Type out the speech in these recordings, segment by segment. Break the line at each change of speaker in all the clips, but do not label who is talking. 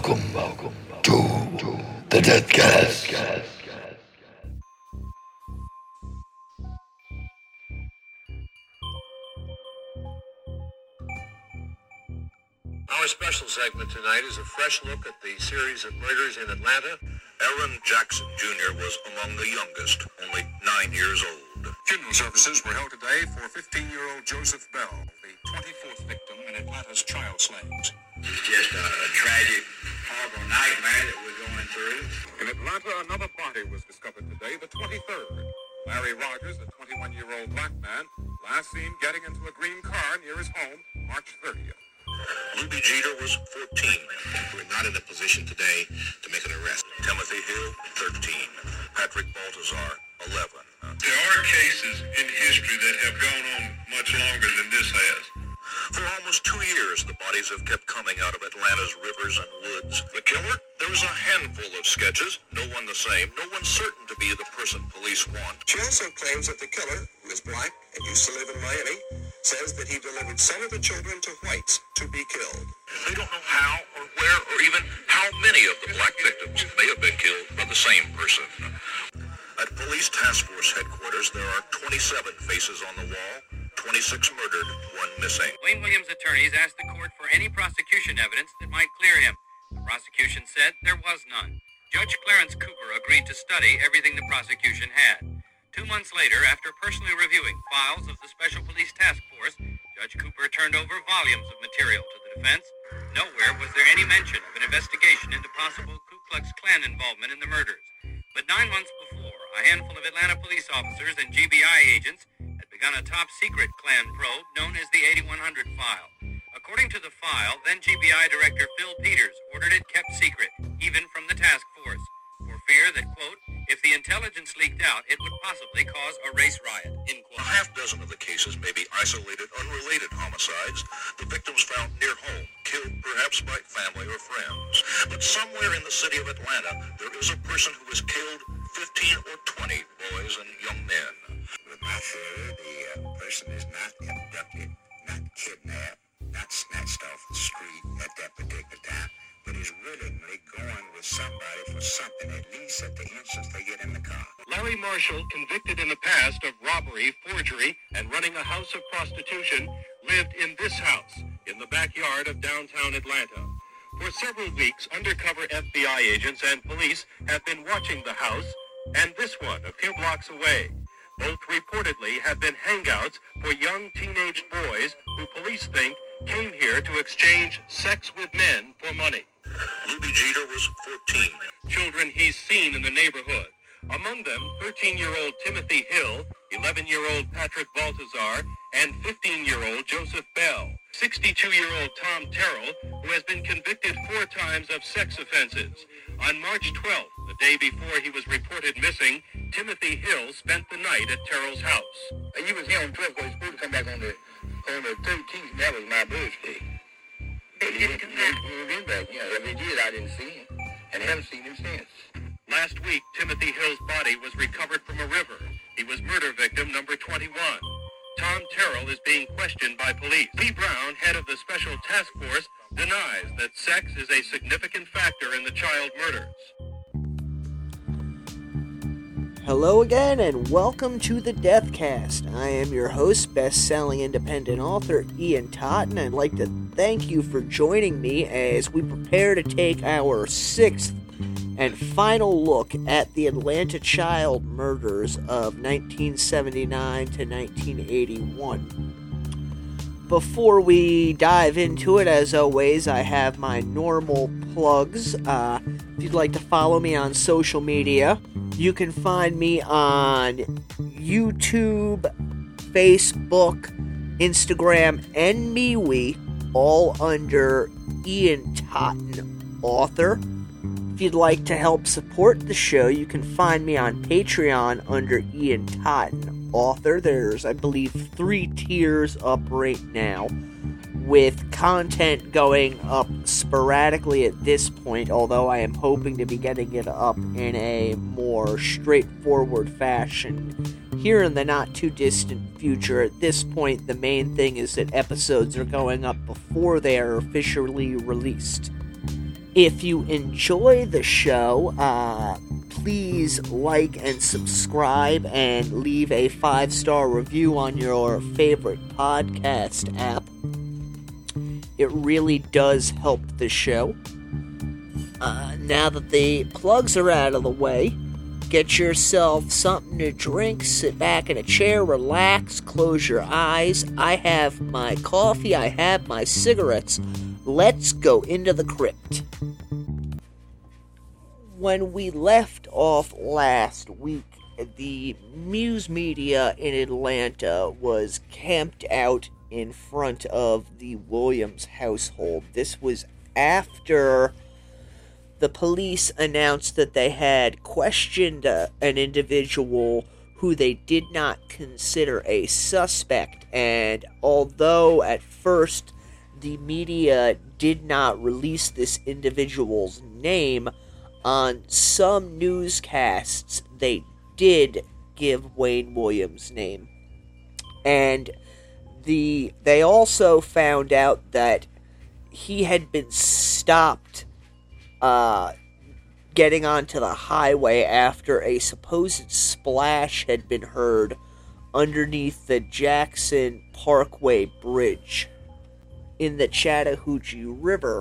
Welcome to the Deathcast.
Our special segment tonight is a fresh look at the series of murders in Atlanta. Aaron Jackson Jr. was among the youngest, only 9 years old.
Funeral services were held today for 15-year-old Joseph Bell, the 24th victim in Atlanta's child slayings.
It's just a tragic, horrible nightmare that we're going through.
In Atlanta, another body was discovered today, the 23rd. Larry Rogers, a 21-year-old black man, last seen getting into a green car near his home March 30th.
Luby Jeter was 14. We're not in a position today to make an arrest. Timothy Hill, 13. Patrick Baltazar, 11.
There are cases in history that have gone on much longer than this has.
For almost 2 years, the bodies have kept coming out of Atlanta's rivers and woods. The killer? There was a handful of sketches, no one the same, no one certain to be the person police want.
She also claims that the killer, who is black and used to live in Miami, says that he delivered some of the children to whites to be killed.
They don't know how or where or even how many of the black victims may have been killed by the same person. At Police Task Force headquarters, there are 27 faces on the wall, 26 murdered, 1 missing.
Wayne Williams' attorneys asked the court for any prosecution evidence that might clear him. The prosecution said there was none. Judge Clarence Cooper agreed to study everything the prosecution had. 2 months later, after personally reviewing files of the Special Police Task Force, Judge Cooper turned over volumes of material to the defense. Nowhere was there any mention of an investigation into possible Ku Klux Klan involvement in the murders. But 9 months before, a handful of Atlanta police officers and GBI agents had begun a top-secret Klan probe known as the 8100 file. According to the file, then GBI Director Phil Peters ordered it kept secret, even from the task force, for fear that, quote, if the intelligence leaked out, it would possibly cause a race riot, end quote.
A half dozen of the cases may be isolated, unrelated homicides, the victims found near home, killed perhaps by family or friends. But somewhere in the city of Atlanta, there is a person who has killed 15 or 20 boys and young men.
With my theory, the person is not abducted, not kidnapped, not snatched off the street at that particular time, but is willingly going with somebody for something, at least at the instance they get in the car.
Larry Marshall, convicted in the past of robbery, forgery, and running a house of prostitution, lived in this house in the backyard of downtown Atlanta. For several weeks, undercover FBI agents and police have been watching the house and this one a few blocks away. Both reportedly have been hangouts for young teenage boys who police think came here to exchange sex with men for money.
Luby Jeter was 14.
Children he's seen in the neighborhood. Among them, 13-year-old Timothy Hill, 11-year-old Patrick Baltazar, and 15-year-old Joseph Bell. 62-year-old Tom Terrell, who has been convicted 4 times of sex offenses. On March 12th, the day before he was reported missing, Timothy Hill spent the night at Terrell's house.
You was here on 12th, but supposed to come back on the 13th, and that was my birthday.
They didn't come back.
He been back, yeah. If he did, I didn't see him, and haven't seen him since.
Last week, Timothy Hill's body was recovered from a river. He was murder victim number 21. Tom Terrell is being questioned by police. Lee Brown, head of the Special Task Force, denies that sex is a significant factor in the child murders.
Hello again, and welcome to the Deathcast. I am your host, best-selling independent author Ian Totten. I'd like to thank you for joining me as we prepare to take our 6th and final look at the Atlanta child murders of 1979 to 1981. Before we dive into it, as always, I have my normal plugs. If you'd like to follow me on social media, you can find me on YouTube, Facebook, Instagram, and MeWe, all under Ian Totten Author. If you'd like to help support the show, you can find me on Patreon under Ian Totten Author. There's, I believe, 3 tiers up right now, with content going up sporadically at this point, although I am hoping to be getting it up in a more straightforward fashion here in the not-too-distant future. At this point, the main thing is that episodes are going up before they are officially released. If you enjoy the show, please like and subscribe and leave a 5-star review on your favorite podcast app. It really does help the show. Now that the plugs are out of the way, get yourself something to drink, sit back in a chair, relax, close your eyes. I have my coffee, I have my cigarettes. Let's go into the crypt. When we left off last week, the Muse Media in Atlanta was camped out in front of the Williams household. This was after the police announced that they had questioned an individual who they did not consider a suspect, and although at first the media did not release this individual's name, on some newscasts they did give Wayne Williams' name. And they also found out that he had been stopped getting onto the highway after a supposed splash had been heard underneath the Jackson Parkway Bridge in the Chattahoochee River.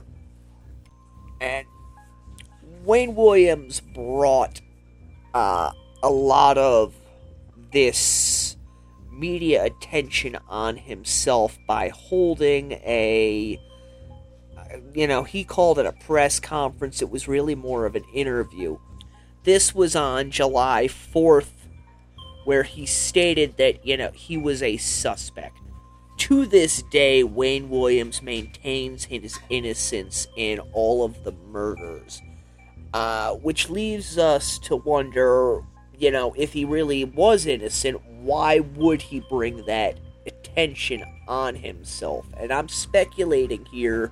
And Wayne Williams brought a lot of this media attention on himself by holding he called it a press conference. It was really more of an interview. This was on July 4th, where he stated that, he was a suspect. To this day, Wayne Williams maintains his innocence in all of the murders, which leaves us to wonder, if he really was innocent, why would he bring that attention on himself? And I'm speculating here,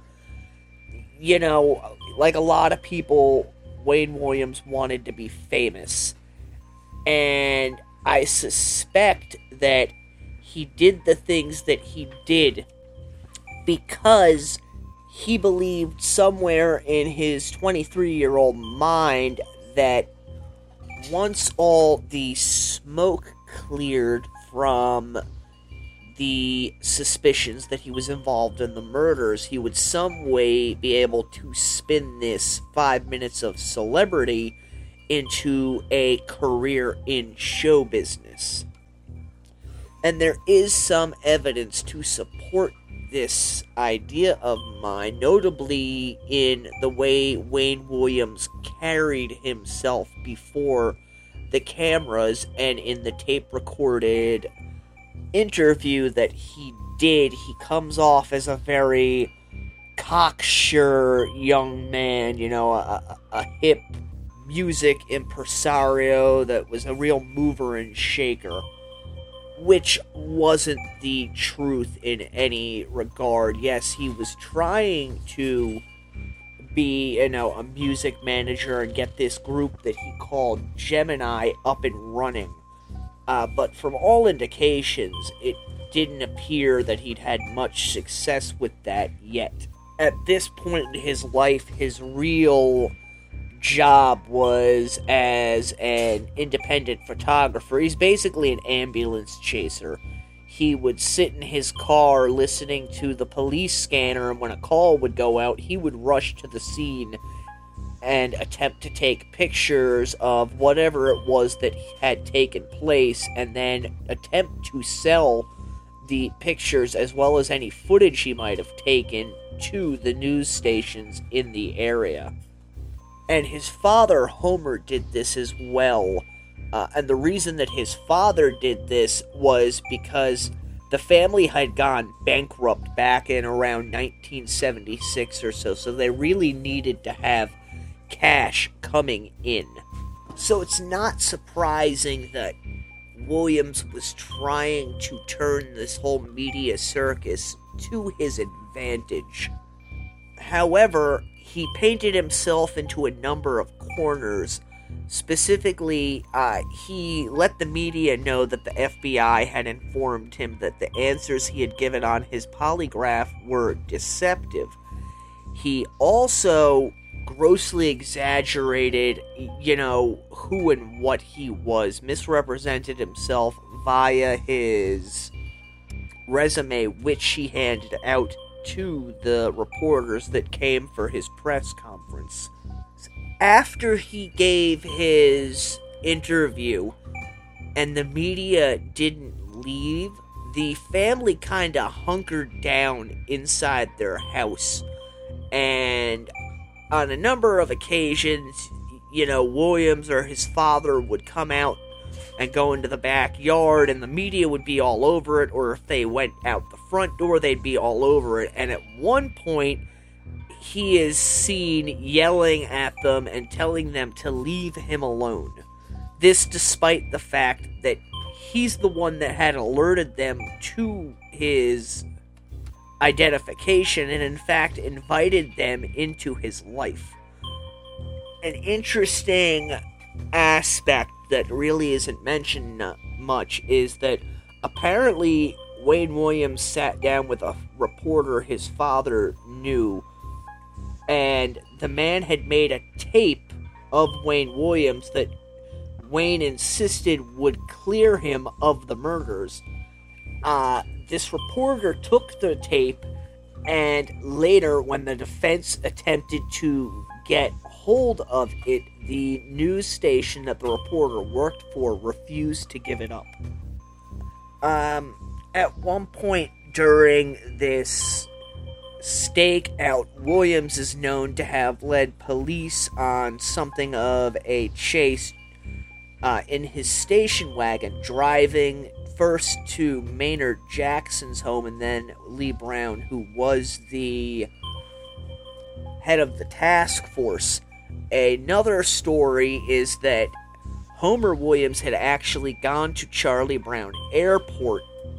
like a lot of people, Wayne Williams wanted to be famous, and I suspect that he did the things that he did because he believed somewhere in his 23-year-old mind that once all the smoke cleared from the suspicions that he was involved in the murders, he would some way be able to spin this 5 minutes of celebrity into a career in show business. And there is some evidence to support this idea of mine, notably in the way Wayne Williams carried himself before the cameras and in the tape-recorded interview that he did. He comes off as a very cocksure young man, a hip music impresario that was a real mover and shaker, which wasn't the truth in any regard. Yes, he was trying to be, a music manager and get this group that he called Gemini up and running. But from all indications, it didn't appear that he'd had much success with that yet. At this point in his life, his real job was as an independent photographer. He's basically an ambulance chaser. He would sit in his car listening to the police scanner, and when a call would go out, he would rush to the scene and attempt to take pictures of whatever it was that had taken place, and then attempt to sell the pictures as well as any footage he might have taken to the news stations in the area. And his father, Homer, did this as well. And the reason that his father did this was because the family had gone bankrupt back in around 1976 or so they really needed to have cash coming in. So it's not surprising that Williams was trying to turn this whole media circus to his advantage. However, he painted himself into a number of corners. Specifically, he let the media know that the FBI had informed him that the answers he had given on his polygraph were deceptive. He also grossly exaggerated, who and what he was, misrepresented himself via his resume, which he handed out to the reporters that came for his press conference. After he gave his interview and the media didn't leave, the family kind of hunkered down inside their house. And on a number of occasions, Williams or his father would come out and go into the backyard, and the media would be all over it, or if they went out the front door, they'd be all over it. And at one point, he is seen yelling at them and telling them to leave him alone. This despite the fact that he's the one that had alerted them to his identification and in fact invited them into his life. An interesting aspect that really isn't mentioned much is that apparently Wayne Williams sat down with a reporter his father knew, and the man had made a tape of Wayne Williams that Wayne insisted would clear him of the murders. This reporter took the tape, and later, when the defense attempted to get hold of it, the news station that the reporter worked for refused to give it up. At one point during this stakeout, Williams is known to have led police on something of a chase in his station wagon, driving first to Maynard Jackson's home and then Lee Brown, who was the head of the task force. Another story is that Homer Williams had actually gone to Charlie Brown Airport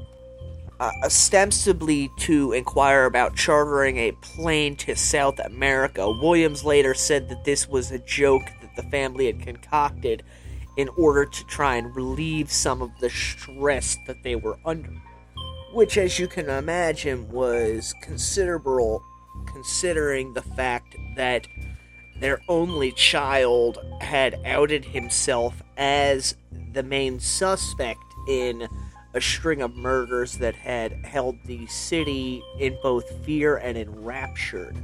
ostensibly to inquire about chartering a plane to South America. Williams later said that this was a joke that the family had concocted in order to try and relieve some of the stress that they were under, which, as you can imagine, was considerable considering the fact that their only child had outed himself as the main suspect in a string of murders that had held the city in both fear and enraptured.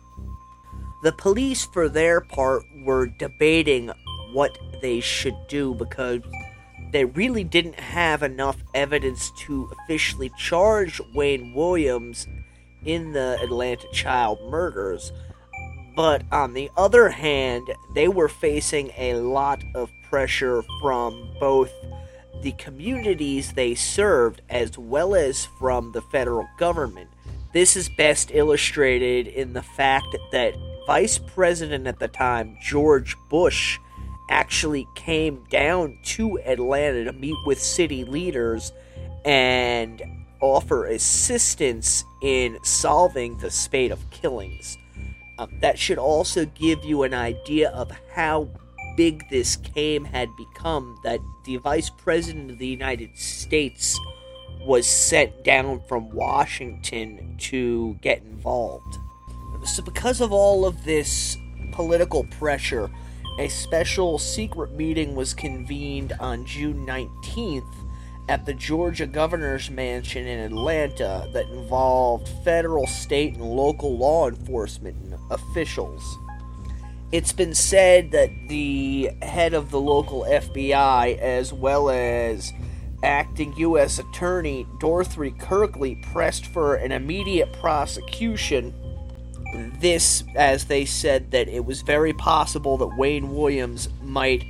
The police, for their part, were debating what they should do because they really didn't have enough evidence to officially charge Wayne Williams in the Atlanta child murders. But on the other hand, they were facing a lot of pressure from both the communities they served as well as from the federal government. This is best illustrated in the fact that Vice President at the time, George Bush, actually came down to Atlanta to meet with city leaders and offer assistance in solving the spate of killings. That should also give you an idea of how big this game had become, that the Vice President of the United States was sent down from Washington to get involved. So because of all of this political pressure, a special secret meeting was convened on June 19th at the Georgia Governor's Mansion in Atlanta that involved federal, state, and local law enforcement officials. It's been said that the head of the local FBI, as well as acting U.S. Attorney Dorothy Kirkley, pressed for an immediate prosecution. This, as they said, that it was very possible that Wayne Williams might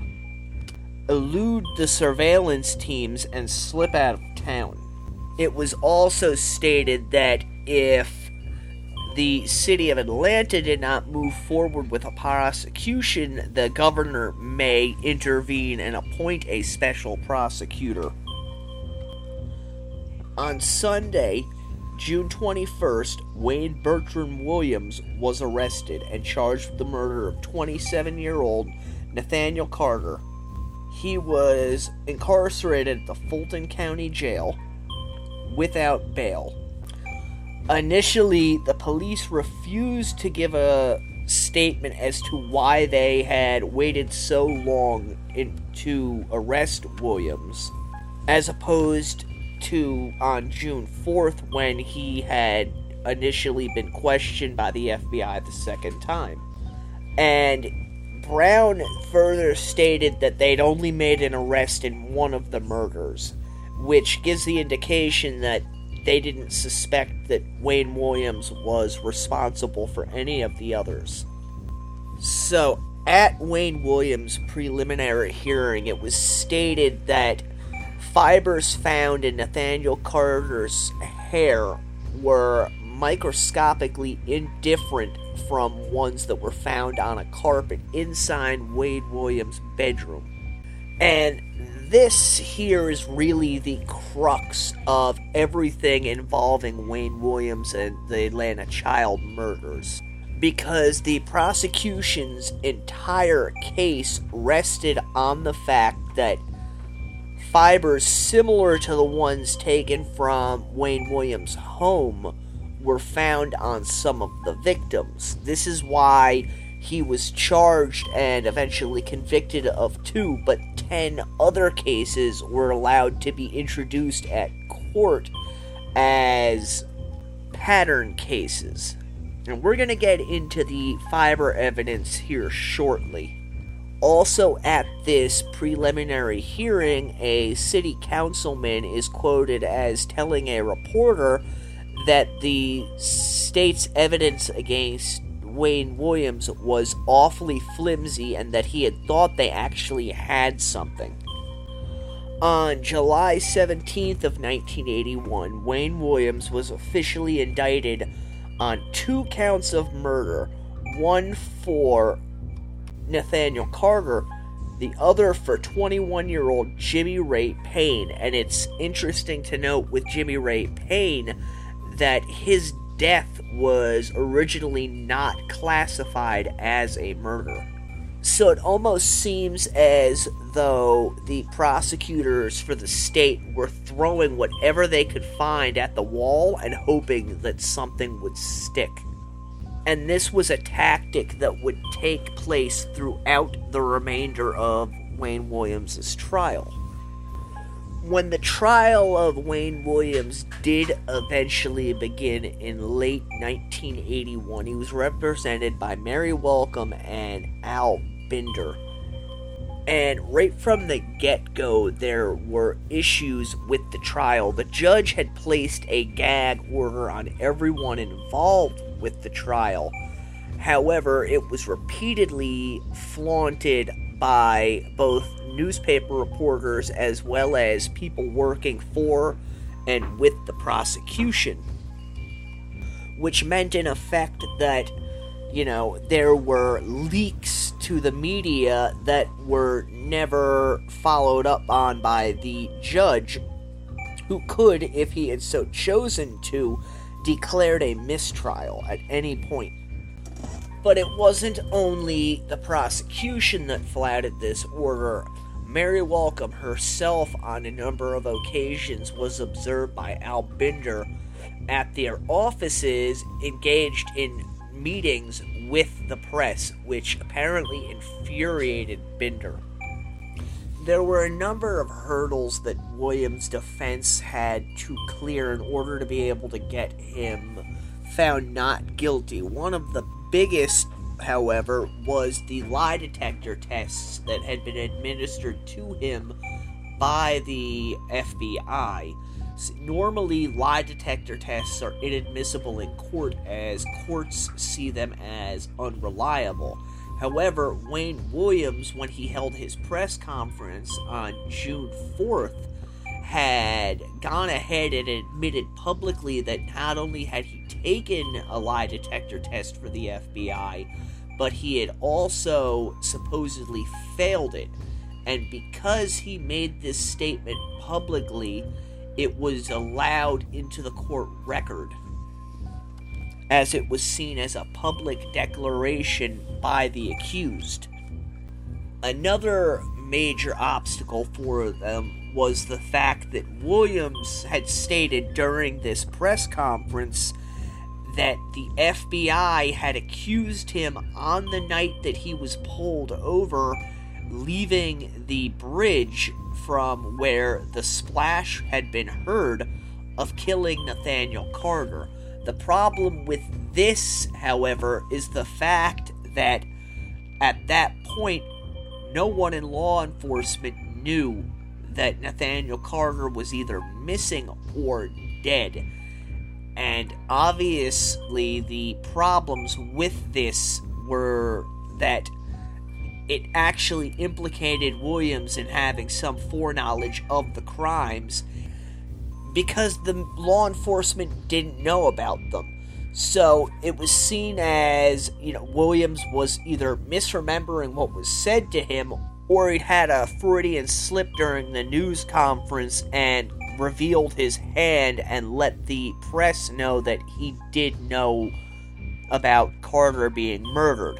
elude the surveillance teams and slip out of town. It was also stated that if the city of Atlanta did not move forward with a prosecution, the governor may intervene and appoint a special prosecutor. On Sunday, June 21st, Wayne Bertram Williams was arrested and charged with the murder of 27-year-old Nathaniel Carter. He was incarcerated at the Fulton County Jail without bail. Initially, the police refused to give a statement as to why they had waited so long to arrest Williams, as opposed to on June 4th when he had initially been questioned by the FBI the second time. And Brown further stated that they'd only made an arrest in one of the murders, which gives the indication that they didn't suspect that Wayne Williams was responsible for any of the others. So, at Wayne Williams' preliminary hearing, it was stated that fibers found in Nathaniel Carter's hair were microscopically indifferent from ones that were found on a carpet inside Wayne Williams' bedroom. And this here is really the crux of everything involving Wayne Williams and the Atlanta child murders, because the prosecution's entire case rested on the fact that fibers similar to the ones taken from Wayne Williams' home were found on some of the victims. This is why he was charged and eventually convicted of 2, but 10 other cases were allowed to be introduced at court as pattern cases. And we're going to get into the fiber evidence here shortly. Also at this preliminary hearing, a city councilman is quoted as telling a reporter that the state's evidence against Wayne Williams was awfully flimsy and that he had thought they actually had something. On July 17th of 1981, Wayne Williams was officially indicted on 2 counts of murder, one for Nathaniel Carter, the other for 21-year-old Jimmy Ray Payne. And it's interesting to note with Jimmy Ray Payne that his death was originally not classified as a murder. So it almost seems as though the prosecutors for the state were throwing whatever they could find at the wall and hoping that something would stick. And this was a tactic that would take place throughout the remainder of Wayne Williams' trial. When the trial of Wayne Williams did eventually begin in late 1981, he was represented by Mary Welcome and Al Binder. And right from the get-go, there were issues with the trial. The judge had placed a gag order on everyone involved with the trial. However, it was repeatedly flaunted by both newspaper reporters as well as people working for and with the prosecution, which meant in effect that, there were leaks to the media that were never followed up on by the judge, who could, if he had so chosen to, declared a mistrial at any point. But it wasn't only the prosecution that flouted this order. Mary Welcome herself, on a number of occasions, was observed by Al Binder at their offices engaged in meetings with the press, which apparently infuriated Binder. There were a number of hurdles that Williams' defense had to clear in order to be able to get him found not guilty. One of the biggest, however, was the lie detector tests that had been administered to him by the FBI. Normally, lie detector tests are inadmissible in court as courts see them as unreliable. However, Wayne Williams, when he held his press conference on June 4th, had gone ahead and admitted publicly that not only had he taken a lie detector test for the FBI, but he had also supposedly failed it. And because he made this statement publicly, it was allowed into the court record, as it was seen as a public declaration by the accused. Another major obstacle for them was the fact that Williams had stated during this press conference that the FBI had accused him on the night that he was pulled over, leaving the bridge from where the splash had been heard, of killing Nathaniel Carter. The problem with this, however, is the fact that at that point, no one in law enforcement knew that Nathaniel Carter was either missing or dead. And obviously the problems with this were that it actually implicated Williams in having some foreknowledge of the crimes, because the law enforcement didn't know about them. So it was seen as, Williams was either misremembering what was said to him, or he'd had a Freudian slip during the news conference and revealed his hand and let the press know that he did know about Carter being murdered.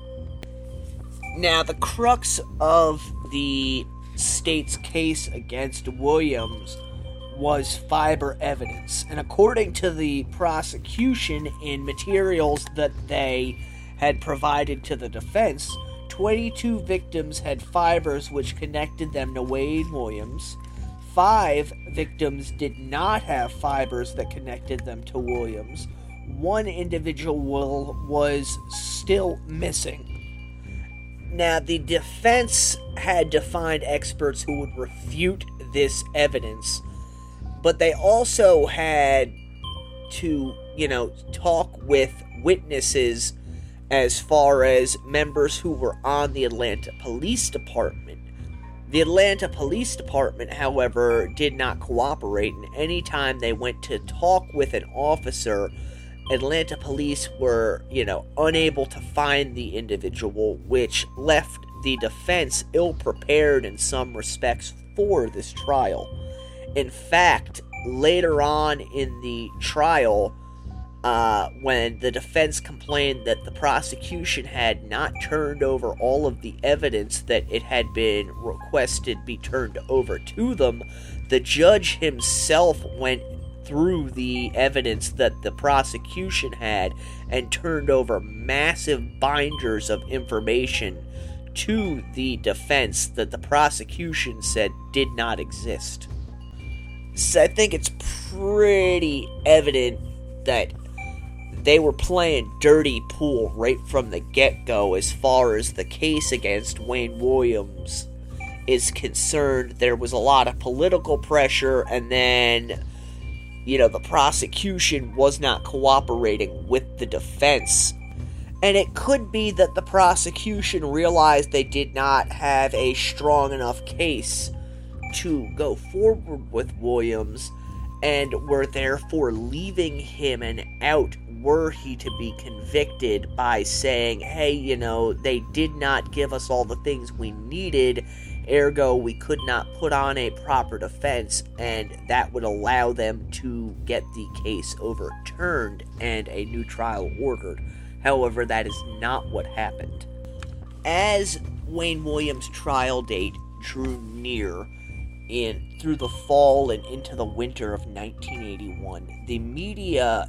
Now, the crux of the state's case against Williams was fiber evidence, and according to the prosecution, in materials that they had provided to the defense, 22 victims had fibers which connected them to Wayne Williams. 5 victims did not have fibers that connected them to Williams. 1 individual was still missing. Now, the defense had to find experts who would refute this evidence, but they also had to, talk with witnesses as far as members who were on the Atlanta Police Department. The Atlanta Police Department, however, did not cooperate, and anytime they went to talk with an officer, Atlanta police were, unable to find the individual, which left the defense ill-prepared in some respects for this trial. In fact, later on in the trial, when the defense complained that the prosecution had not turned over all of the evidence that it had been requested be turned over to them, the judge himself went through the evidence that the prosecution had and turned over massive binders of information to the defense that the prosecution said did not exist. So I think it's pretty evident that they were playing dirty pool right from the get-go as far as the case against Wayne Williams is concerned. There was a lot of political pressure, and then, the prosecution was not cooperating with the defense. And it could be that the prosecution realized they did not have a strong enough case to go forward with Williams, and were therefore leaving him an out were he to be convicted by saying, hey, they did not give us all the things we needed, ergo we could not put on a proper defense, and that would allow them to get the case overturned and a new trial ordered. However, that is not what happened. As Wayne Williams' trial date drew near, through the fall and into the winter of 1981, the media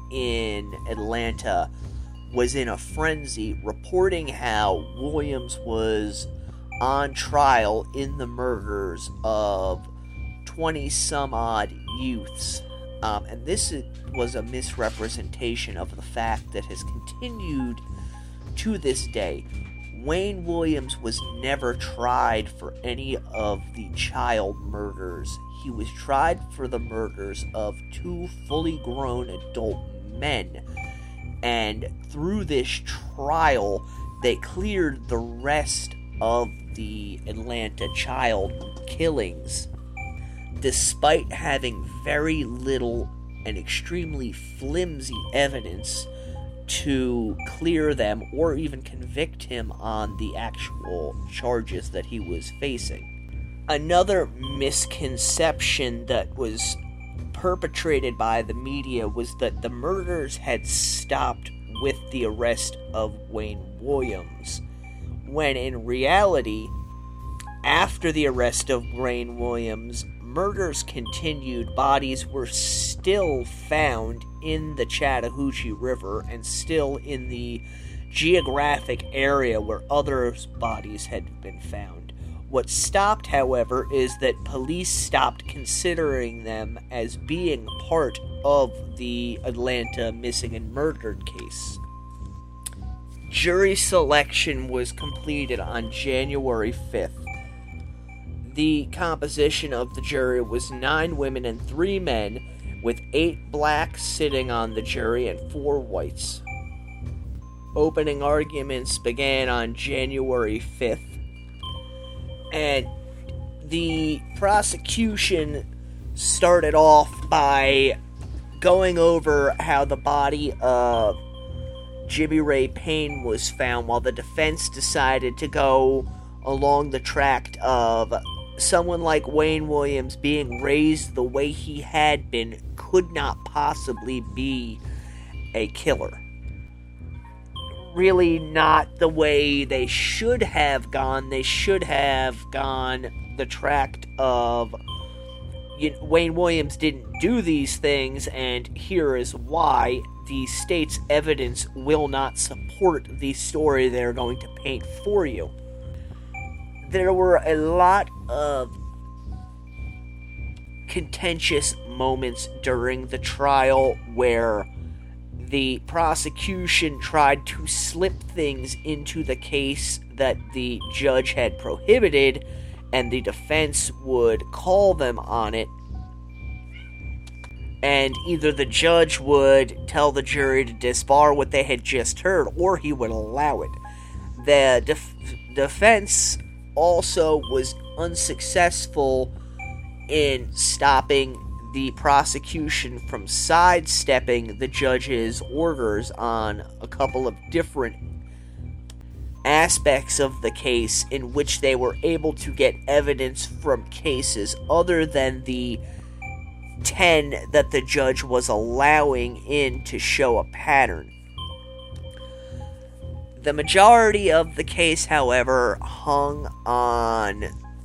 in Atlanta was in a frenzy, reporting how Williams was on trial in the murders of 20-some-odd youths. And this was a misrepresentation of the fact that has continued to this day. Wayne Williams was never tried for any of the child murders. He was tried for the murders of 2 fully grown adult men. And through this trial, they cleared the rest of the Atlanta child killings, despite having very little and extremely flimsy evidence to clear them or even convict him on the actual charges that he was facing. Another misconception that was perpetrated by the media was that the murders had stopped with the arrest of Wayne Williams, when in reality, after the arrest of Wayne Williams, murders continued, bodies were still found in the Chattahoochee River and still in the geographic area where other bodies had been found. What stopped, however, is that police stopped considering them as being part of the Atlanta missing and murdered case. Jury selection was completed on January 5th. The composition of the jury was 9 women and 3 men, with 8 blacks sitting on the jury and 4 whites. Opening arguments began on January 5th, and the prosecution started off by going over how the body of Jimmy Ray Payne was found, while the defense decided to go along the track of someone like Wayne Williams being raised the way he had been could not possibly be a killer. Really not the way they should have gone. They should have gone the track of Wayne Williams didn't do these things, and here is why. The state's evidence will not support the story they're going to paint for you. There were a lot of contentious moments during the trial where the prosecution tried to slip things into the case that the judge had prohibited, and the defense would call them on it, and either the judge would tell the jury to disbar what they had just heard, or he would allow it. The defense also was unsuccessful in stopping the prosecution from sidestepping the judge's orders on a couple of different aspects of the case in which they were able to get evidence from cases other than the 10 that the judge was allowing in to show a pattern. The majority of the case, however, hung on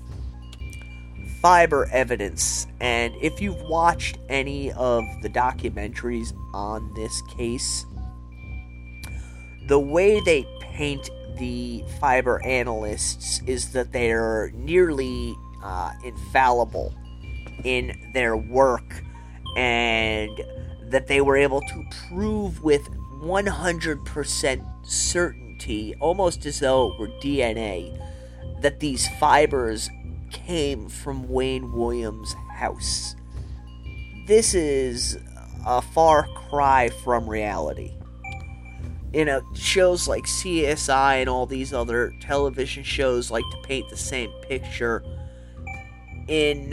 fiber evidence, and if you've watched any of the documentaries on this case, the way they paint the fiber analysts is that they're nearly infallible in their work, and that they were able to prove with 100% certainty, almost as though it were DNA, that these fibers came from Wayne Williams' house. This is a far cry from reality. Shows like CSI and all these other television shows like to paint the same picture. In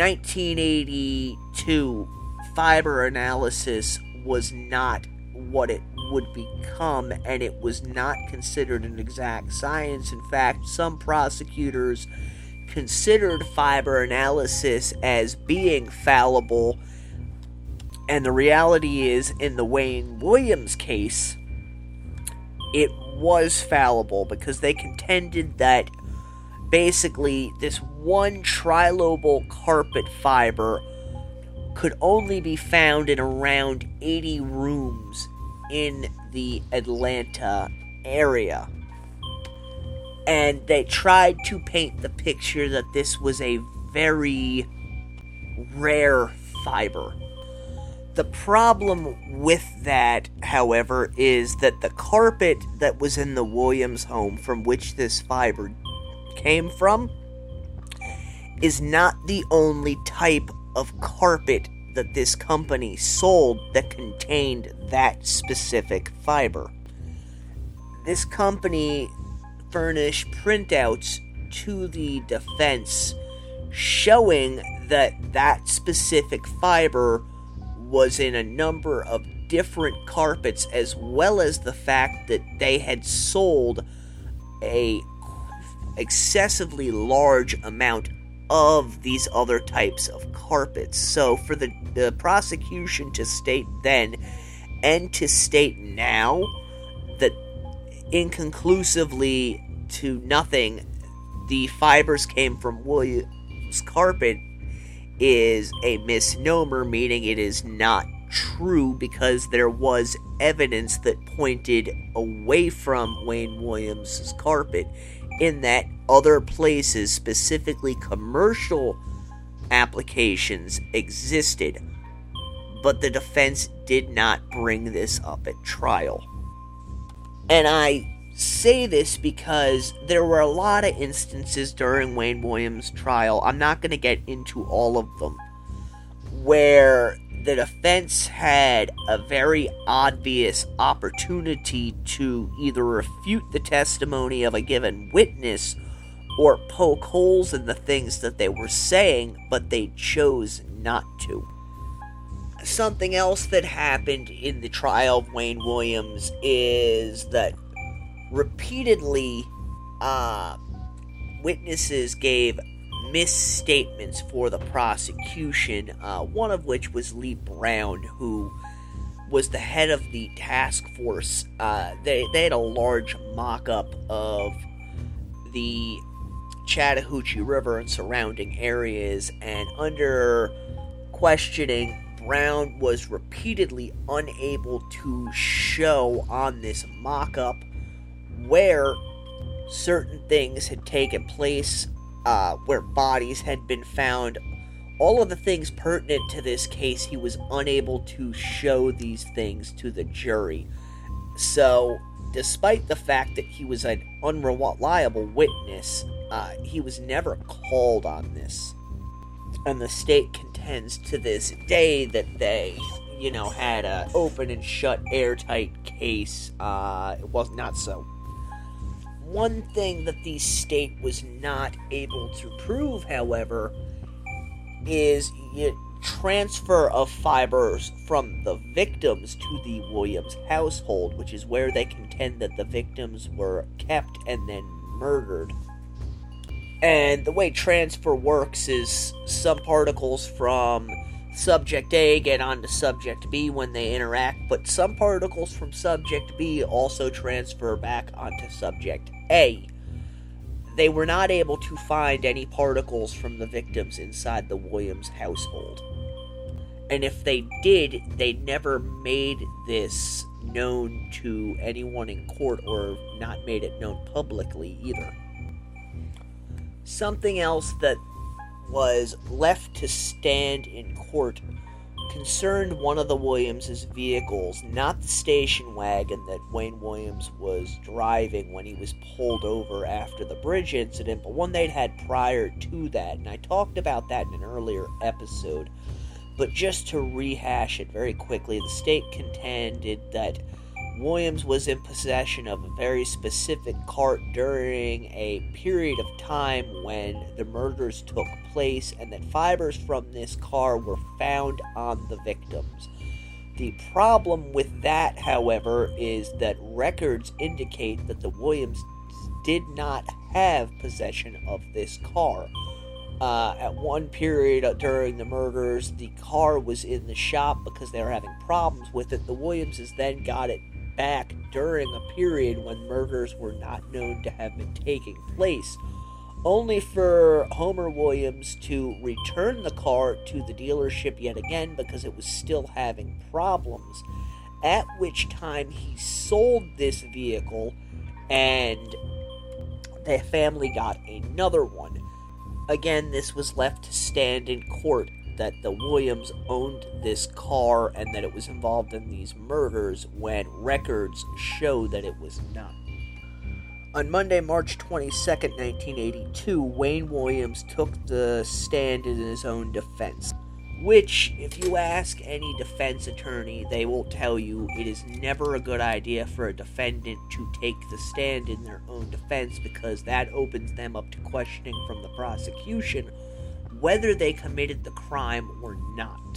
1982, fiber analysis was not what it would become, and it was not considered an exact science. In fact, some prosecutors considered fiber analysis as being fallible, and the reality is, in the Wayne Williams case, it was fallible, because they contended that basically this one trilobal carpet fiber could only be found in around 80 rooms in the Atlanta area. And they tried to paint the picture that this was a very rare fiber. The problem with that, however, is that the carpet that was in the Williams home from which this fiber came from is not the only type of carpet that this company sold that contained that specific fiber. This company furnished printouts to the defense showing that that specific fiber was in a number of different carpets, as well as the fact that they had sold a excessively large amount of these other types of carpets. So for the prosecution to state then and to state now that inconclusively to nothing the fibers came from Williams' carpet is a misnomer, meaning it is not true, because there was evidence that pointed away from Wayne Williams' carpet, in that other places, specifically commercial applications, existed. But the defense did not bring this up at trial. And I say this because there were a lot of instances during Wayne Williams' trial, I'm not going to get into all of them, where the defense had a very obvious opportunity to either refute the testimony of a given witness or poke holes in the things that they were saying, but they chose not to. Something else that happened in the trial of Wayne Williams is that repeatedly witnesses gave misstatements for the prosecution, one of which was Lee Brown, who was the head of the task force. They had a large mock-up of the Chattahoochee River and surrounding areas, and under questioning, Brown was repeatedly unable to show on this mock-up where certain things had taken place, where bodies had been found. All of the things pertinent to this case, he was unable to show these things to the jury. So, despite the fact that he was an unreliable witness, he was never called on this. And the state contends to this day that they, had an open and shut, airtight case. It was not so. One thing that the state was not able to prove, however, is transfer of fibers from the victims to the Williams household, which is where they contend that the victims were kept and then murdered. And the way transfer works is some particles from subject A get onto subject B when they interact, but some particles from subject B also transfer back onto subject A. They were not able to find any particles from the victims inside the Williams household. And if they did, they never made this known to anyone in court, or not made it known publicly either. Something else that was left to stand in court concerned one of the Williams' vehicles, not the station wagon that Wayne Williams was driving when he was pulled over after the bridge incident, but one they'd had prior to that, and I talked about that in an earlier episode. But just to rehash it very quickly, the state contended that Williams was in possession of a very specific cart during a period of time when the murders took place, and that fibers from this car were found on the victims. The problem with that, however, is that records indicate that the Williams did not have possession of this car. At one period during the murders, the car was in the shop because they were having problems with it. The Williamses then got it back during a period when murders were not known to have been taking place, only for Homer Williams to return the car to the dealership yet again because it was still having problems, at which time he sold this vehicle and the family got another one. Again, this was left to stand in court that the Williams owned this car and that it was involved in these murders, when records show that it was not. On Monday, March 22nd, 1982, Wayne Williams took the stand in his own defense, which, if you ask any defense attorney, they will tell you it is never a good idea for a defendant to take the stand in their own defense, because that opens them up to questioning from the prosecution whether they committed the crime or not.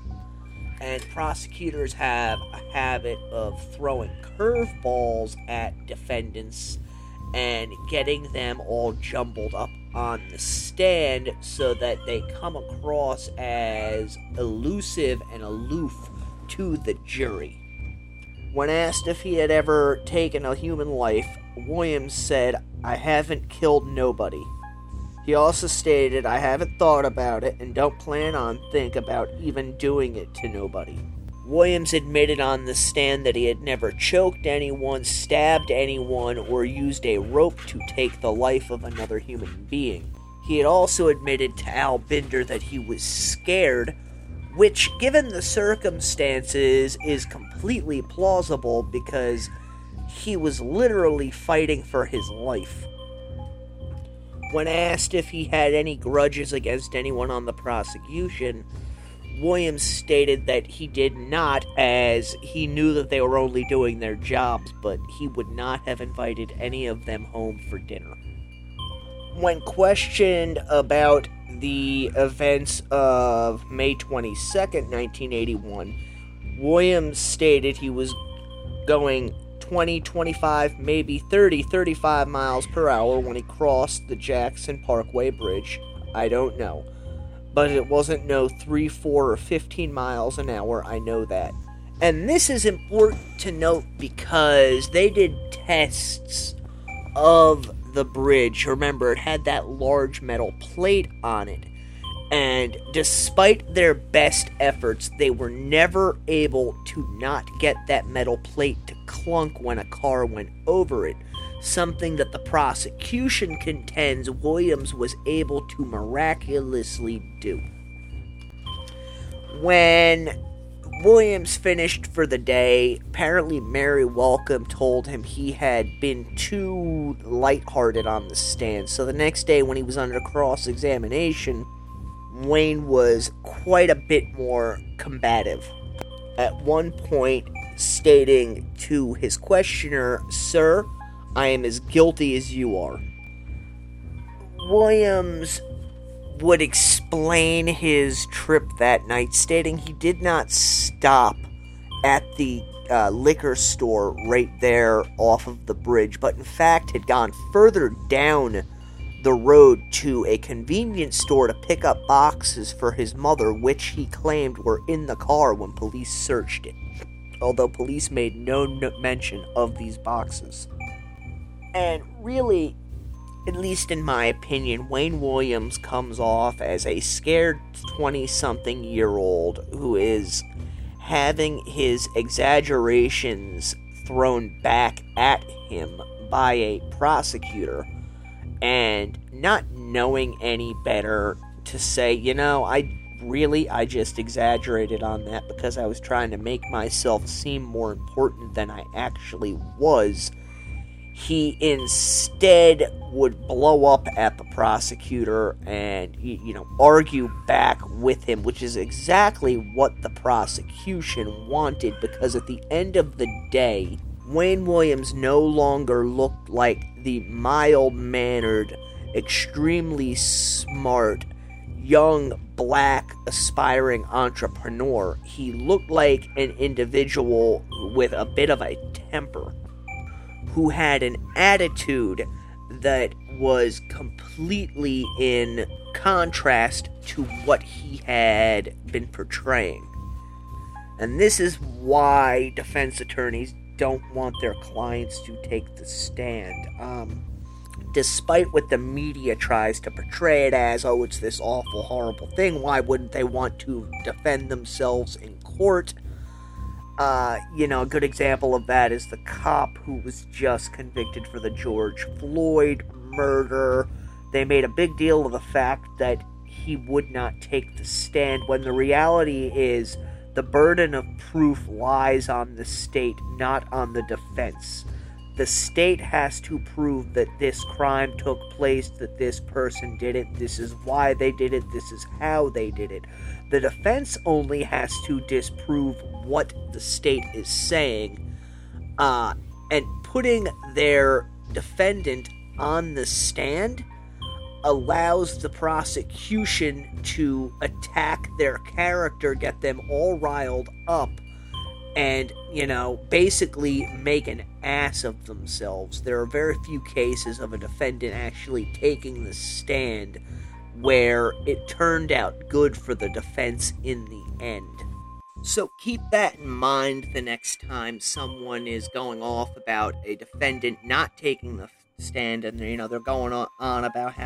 And prosecutors have a habit of throwing curveballs at defendants and getting them all jumbled up on the stand so that they come across as elusive and aloof to the jury. When asked if he had ever taken a human life, Williams said, "I haven't killed nobody." He also stated, "I haven't thought about it and don't plan on think about even doing it to nobody." Williams admitted on the stand that he had never choked anyone, stabbed anyone, or used a rope to take the life of another human being. He had also admitted to Al Binder that he was scared, which, given the circumstances, is completely plausible because he was literally fighting for his life. When asked if he had any grudges against anyone on the prosecution, Williams stated that he did not, as he knew that they were only doing their jobs, but he would not have invited any of them home for dinner. When questioned about the events of May 22nd, 1981, Williams stated he was going 20, 25, maybe 30, 35 miles per hour when he crossed the Jackson Parkway Bridge. I don't know. But it wasn't no 3, 4, or 15 miles an hour, I know that. And this is important to note because they did tests of the bridge. Remember, it had that large metal plate on it. And despite their best efforts, they were never able to not get that metal plate to clunk when a car went over it. Something that the prosecution contends Williams was able to miraculously do. When Williams finished for the day, apparently Mary Welcome told him he had been too lighthearted on the stand. So the next day when he was under cross-examination, Wayne was quite a bit more combative. At one point, stating to his questioner, "Sir, I am as guilty as you are." Williams would explain his trip that night, stating he did not stop at the liquor store right there off of the bridge, but in fact had gone further down the road to a convenience store to pick up boxes for his mother, which he claimed were in the car when police searched it, although police made no mention of these boxes. And really, at least in my opinion, Wayne Williams comes off as a scared 20-something-year-old who is having his exaggerations thrown back at him by a prosecutor, and not knowing any better to say, I just exaggerated on that because I was trying to make myself seem more important than I actually was. He instead would blow up at the prosecutor and, argue back with him, which is exactly what the prosecution wanted, because at the end of the day, Wayne Williams no longer looked like the mild-mannered, extremely smart, young, black, aspiring entrepreneur. He looked like an individual with a bit of a temper, who had an attitude that was completely in contrast to what he had been portraying. And this is why defense attorneys don't want their clients to take the stand. Despite what the media tries to portray it as, it's this awful, horrible thing, why wouldn't they want to defend themselves in court? A good example of that is the cop who was just convicted for the George Floyd murder. They made a big deal of the fact that he would not take the stand, when the reality is the burden of proof lies on the state, not on the defense. The state has to prove that this crime took place, that this person did it, this is why they did it, this is how they did it. The defense only has to disprove what the state is saying, and putting their defendant on the stand allows the prosecution to attack their character, get them all riled up, and, basically make an ass of themselves. There are very few cases of a defendant actually taking the stand where it turned out good for the defense in the end. So keep that in mind the next time someone is going off about a defendant not taking the stand, and they're going on about how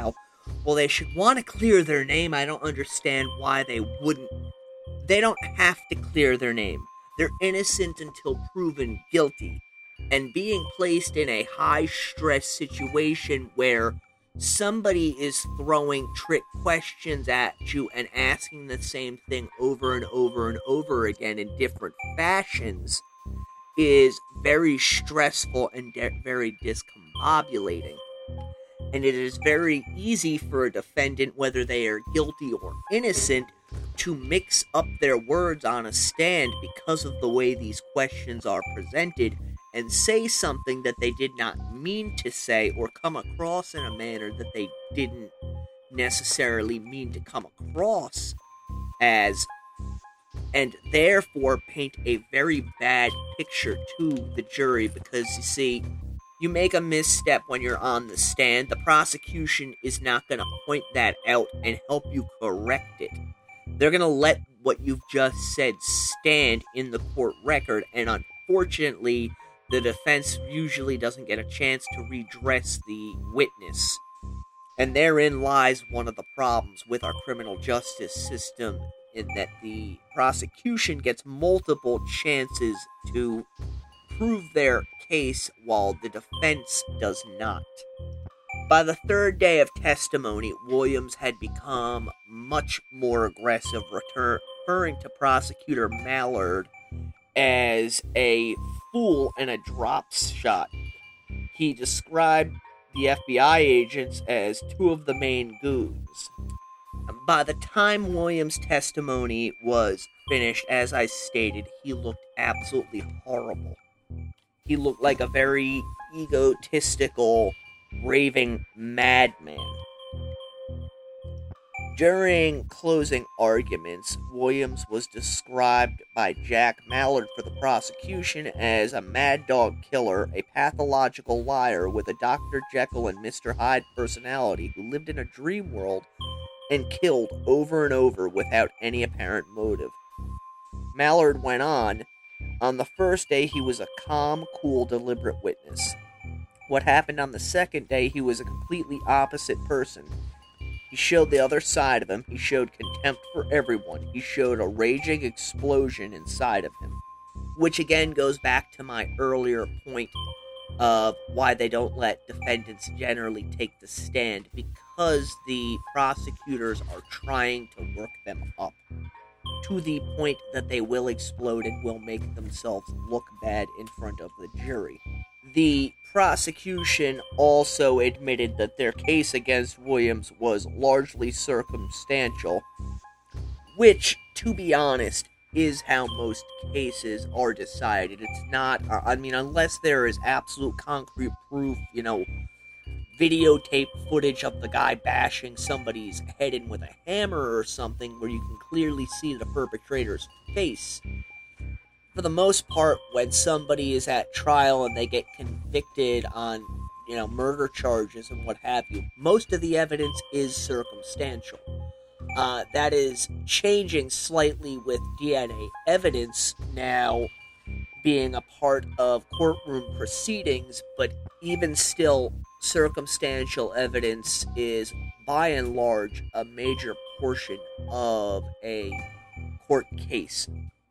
well, they should want to clear their name. I don't understand why they wouldn't. They don't have to clear their name. They're innocent until proven guilty. And being placed in a high-stress situation where somebody is throwing trick questions at you and asking the same thing over and over and over again in different fashions is very stressful and very discombobulating. And it is very easy for a defendant, whether they are guilty or innocent, to mix up their words on a stand because of the way these questions are presented and say something that they did not mean to say or come across in a manner that they didn't necessarily mean to come across as, and therefore paint a very bad picture to the jury. Because, you see, you make a misstep when you're on the stand, the prosecution is not going to point that out and help you correct it. They're going to let what you've just said stand in the court record, and unfortunately, the defense usually doesn't get a chance to redress the witness. And therein lies one of the problems with our criminal justice system, in that the prosecution gets multiple chances to prove their case while the defense does not. By the third day of testimony, Williams had become much more aggressive, referring to Prosecutor Mallard as a fool and a drop shot. He described the FBI agents as two of the main goons. By the time Williams' testimony was finished, as I stated, he looked absolutely horrible. He looked like a very egotistical, raving madman. During closing arguments, Williams was described by Jack Mallard for the prosecution as a mad dog killer, a pathological liar with a Dr. Jekyll and Mr. Hyde personality who lived in a dream world and killed over and over without any apparent motive. Mallard went on the first day he was a calm, cool, deliberate witness. What happened on the second day, he was a completely opposite person. He showed the other side of him. He showed contempt for everyone. He showed a raging explosion inside of him. Which again goes back to my earlier point of why they don't let defendants generally take the stand, because the prosecutors are trying to work them up to the point that they will explode and will make themselves look bad in front of the jury. The prosecution also admitted that their case against Williams was largely circumstantial, which, to be honest, is how most cases are decided. It's not, unless there is absolute concrete proof, videotape footage of the guy bashing somebody's head in with a hammer or something where you can clearly see the perpetrator's face. For the most part, when somebody is at trial and they get convicted on, murder charges and what have you, most of the evidence is circumstantial. That is changing slightly with DNA evidence now being a part of courtroom proceedings, but even still, circumstantial evidence is, by and large, a major portion of a court case.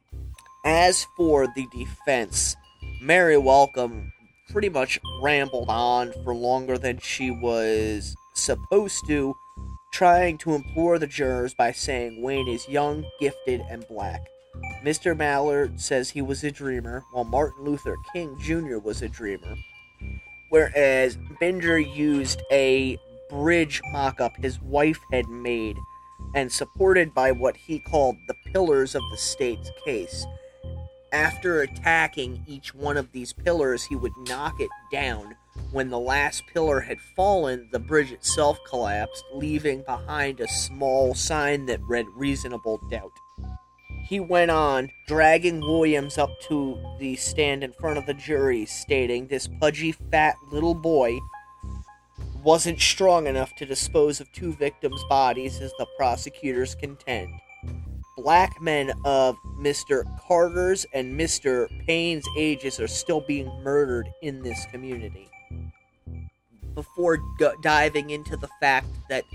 As for the defense, Mary Welcome pretty much rambled on for longer than she was supposed to, trying to implore the jurors by saying Wayne is young, gifted, and black. Mr. Mallard says he was a dreamer, while Martin Luther King Jr. was a dreamer. Whereas Binder used a bridge mock-up his wife had made and supported by what he called the pillars of the state's case. After attacking each one of these pillars, he would knock it down. When the last pillar had fallen, the bridge itself collapsed, leaving behind a small sign that read "Reasonable Doubt." He went on, dragging Williams up to the stand in front of the jury, stating this pudgy, fat little boy wasn't strong enough to dispose of two victims' bodies, as the prosecutors contend. Black men of Mr. Carter's and Mr. Payne's ages are still being murdered in this community. Before diving into the fact that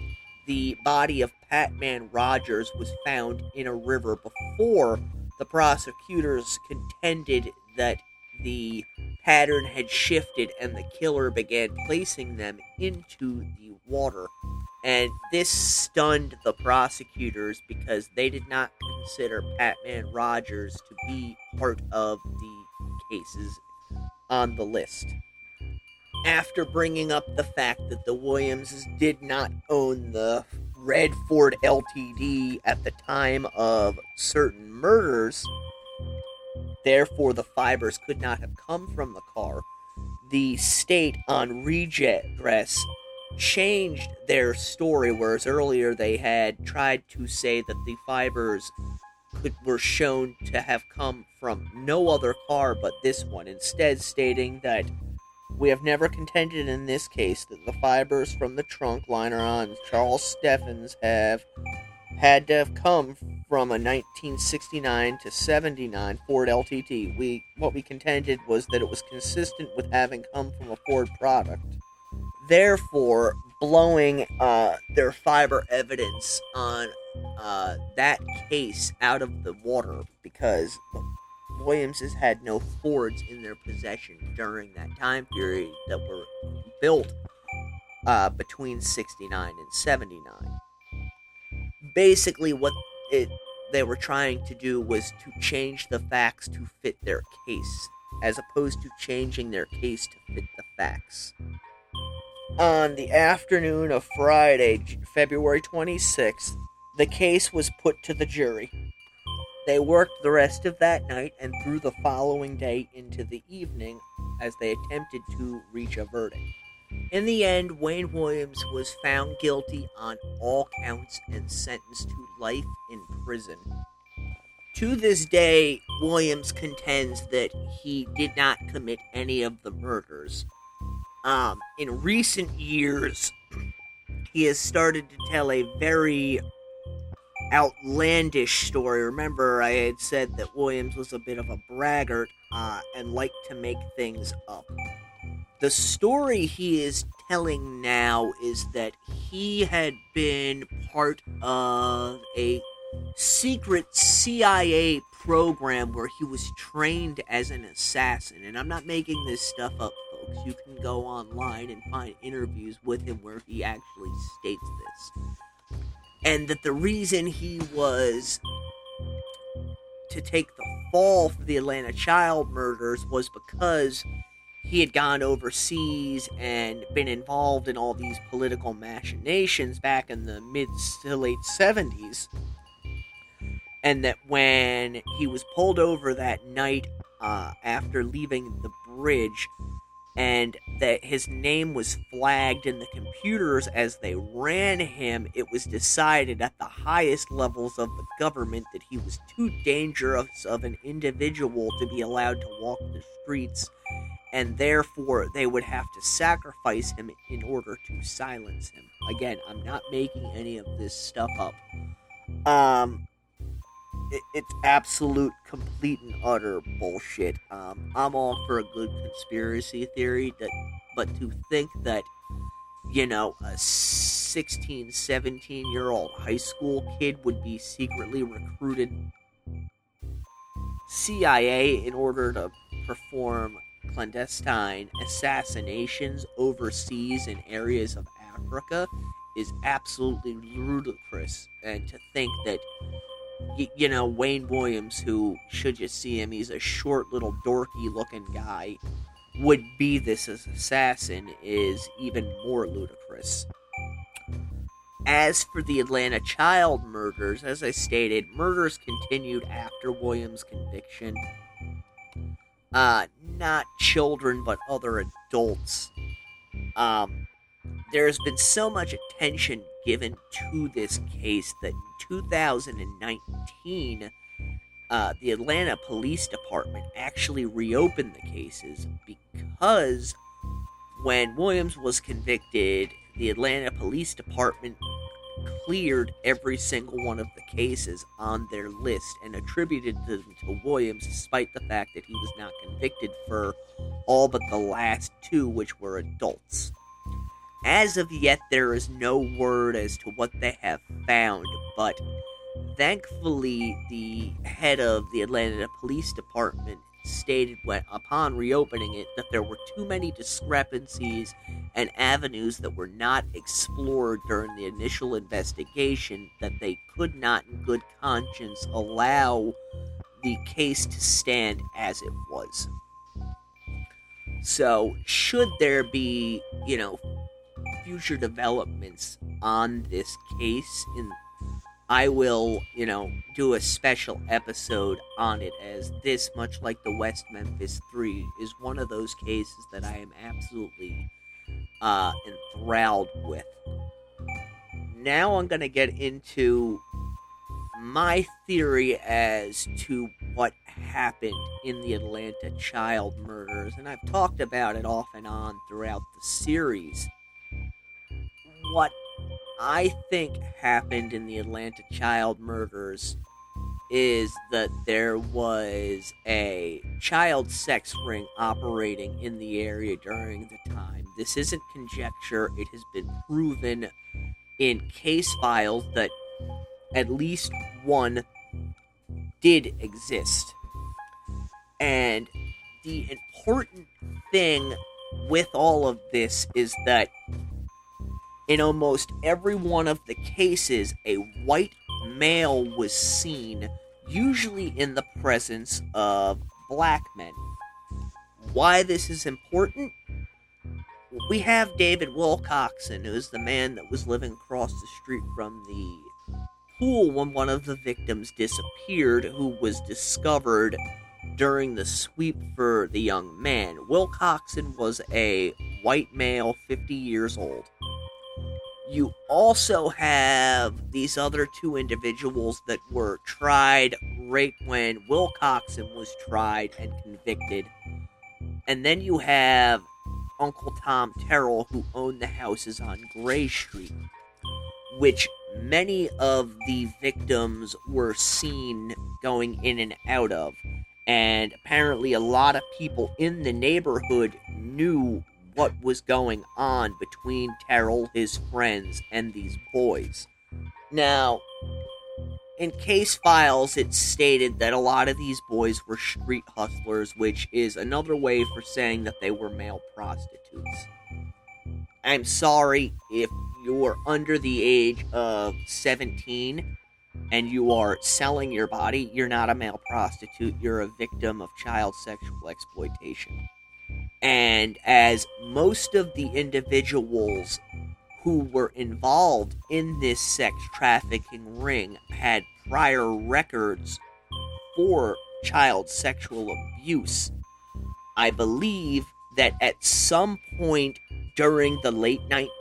the body of Patman Rogers was found in a river before the prosecutors contended that the pattern had shifted and the killer began placing them into the water. And this stunned the prosecutors because they did not consider Patman Rogers to be part of the cases on the list. After bringing up the fact that the Williamses did not own the red Ford LTD at the time of certain murders, therefore the fibers could not have come from the car, the state on redress changed their story, whereas earlier they had tried to say that the fibers were shown to have come from no other car but this one, instead stating that we have never contended in this case that the fibers from the trunk liner on Charles Steffens have had to have come from a 1969 to 79 Ford LTD. What we contended was that it was consistent with having come from a Ford product, therefore blowing their fiber evidence on that case out of the water, because Williamses had no Fords in their possession during that time period that were built between 69 and 79. Basically, what they were trying to do was to change the facts to fit their case, as opposed to changing their case to fit the facts. On the afternoon of Friday, February 26th, the case was put to the jury. They worked the rest of that night and through the following day into the evening as they attempted to reach a verdict. In the end, Wayne Williams was found guilty on all counts and sentenced to life in prison. To this day, Williams contends that he did not commit any of the murders. In recent years, he has started to tell a very outlandish story. Remember, I had said that Williams was a bit of a braggart and liked to make things up. The story he is telling now is that he had been part of a secret CIA program where he was trained as an assassin. And I'm not making this stuff up, folks. You can go online and find interviews with him where he actually states this. And that the reason he was to take the fall for the Atlanta child murders was because he had gone overseas and been involved in all these political machinations back in the mid to late 70s. And that when he was pulled over that night after leaving the bridge, and that his name was flagged in the computers as they ran him, it was decided at the highest levels of the government that he was too dangerous of an individual to be allowed to walk the streets, and therefore they would have to sacrifice him in order to silence him. Again, I'm not making any of this stuff up. It's absolute, complete, and utter bullshit. I'm all for a good conspiracy theory, but to think that, a 16, 17-year-old high school kid would be secretly recruited CIA in order to perform clandestine assassinations overseas in areas of Africa is absolutely ludicrous. And to think that Wayne Williams, who, should you see him, he's a short little dorky looking guy, would be this assassin is even more ludicrous. As for the Atlanta child murders, as I stated, murders continued after Williams' conviction. Not children, but other adults. There's been so much attention given to this case that in 2019, the Atlanta Police Department actually reopened the cases because when Williams was convicted, the Atlanta Police Department cleared every single one of the cases on their list and attributed them to Williams, despite the fact that he was not convicted for all but the last two, which were adults. as of yet, there is no word as to what they have found, but thankfully, the head of the Atlanta Police Department stated upon reopening it that there were too many discrepancies and avenues that were not explored during the initial investigation that they could not in good conscience allow the case to stand as it was. So, should there be, future developments on this case, I will, do a special episode on it, as this, much like the West Memphis 3, is one of those cases that I am absolutely enthralled with. Now I'm going to get into my theory as to what happened in the Atlanta child murders, and I've talked about it off and on throughout the series. What I think happened in the Atlanta child murders is that there was a child sex ring operating in the area during the time. This isn't conjecture. It has been proven in case files that at least one did exist. And the important thing with all of this is that in almost every one of the cases, a white male was seen, usually in the presence of black men. Why this is important? We have David Wilcoxon, who's the man that was living across the street from the pool when one of the victims disappeared, who was discovered during the sweep for the young man. Wilcoxon was a white male, 50 years old. You also have these other two individuals that were tried right when Wilcoxon was tried and convicted. And then you have Uncle Tom Terrell, who owned the houses on Gray Street, which many of the victims were seen going in and out of. And apparently a lot of people in the neighborhood knew what was going on between Terrell, his friends, and these boys. Now, in case files, it's stated that a lot of these boys were street hustlers, which is another way for saying that they were male prostitutes. I'm sorry, if you're under the age of 17 and you are selling your body, you're not a male prostitute, you're a victim of child sexual exploitation. And as most of the individuals who were involved in this sex trafficking ring had prior records for child sexual abuse, I believe that at some point during the late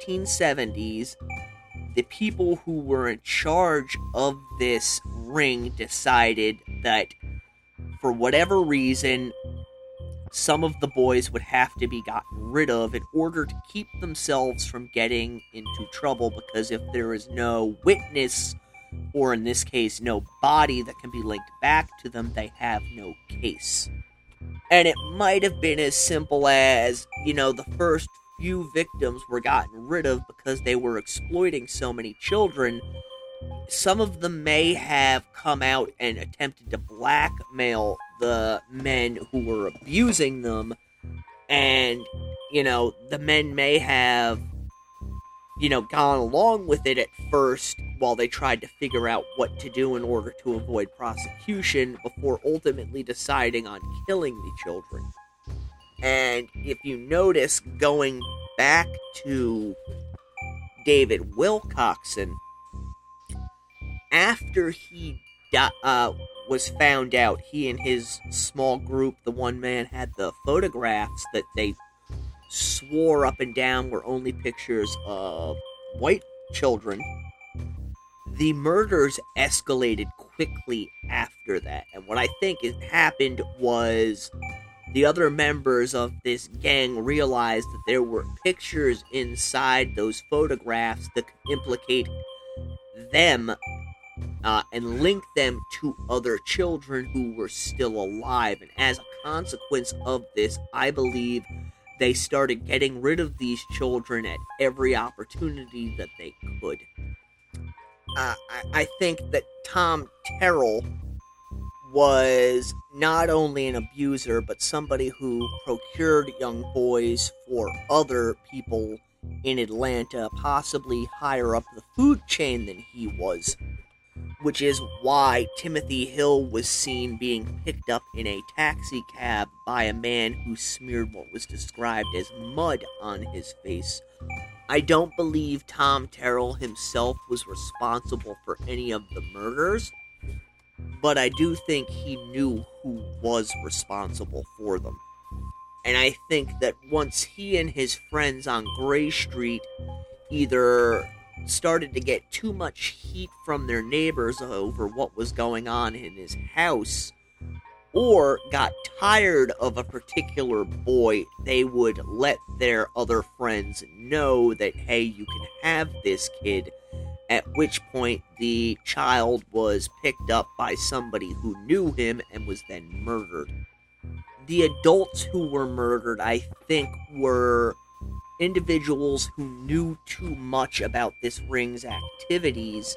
1970s, the people who were in charge of this ring decided that for whatever reason, some of the boys would have to be gotten rid of in order to keep themselves from getting into trouble, because if there is no witness, or in this case, no body that can be linked back to them, they have no case. And it might have been as simple as, the first few victims were gotten rid of because they were exploiting so many children. Some of them may have come out and attempted to blackmail the men who were abusing them, and, the men may have, gone along with it at first while they tried to figure out what to do in order to avoid prosecution before ultimately deciding on killing the children. And if you notice, going back to David Wilcoxon, after he was found out, he and his small group, the one man, had the photographs that they swore up and down were only pictures of white children. The murders escalated quickly after that, and what I think happened was the other members of this gang realized that there were pictures inside those photographs that could implicate them and link them to other children who were still alive. And as a consequence of this, I believe they started getting rid of these children at every opportunity that they could. I think that Tom Terrell was not only an abuser, but somebody who procured young boys for other people in Atlanta, possibly higher up the food chain than he was, which is why Timothy Hill was seen being picked up in a taxi cab by a man who smeared what was described as mud on his face. I don't believe Tom Terrell himself was responsible for any of the murders, but I do think he knew who was responsible for them. And I think that once he and his friends on Gray Street either started to get too much heat from their neighbors over what was going on in his house, or got tired of a particular boy, they would let their other friends know that, hey, you can have this kid, at which point the child was picked up by somebody who knew him and was then murdered. The adults who were murdered, I think, were individuals who knew too much about this ring's activities